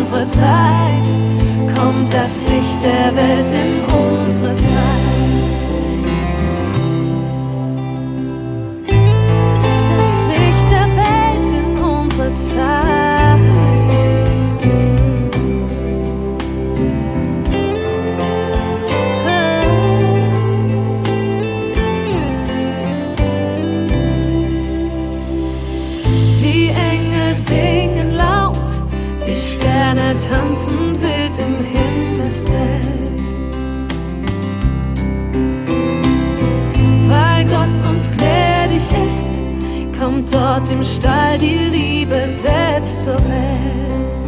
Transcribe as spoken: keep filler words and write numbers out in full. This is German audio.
unsere Zeit, kommt das Licht der Welt in unsere Zeit. Das Licht der Welt in unsere Zeit. Die Engel singen laut, die Sterne tanzen wild im Himmelszelt. Weil Gott uns gnädig ist, kommt dort im Stall die Liebe selbst zur Welt.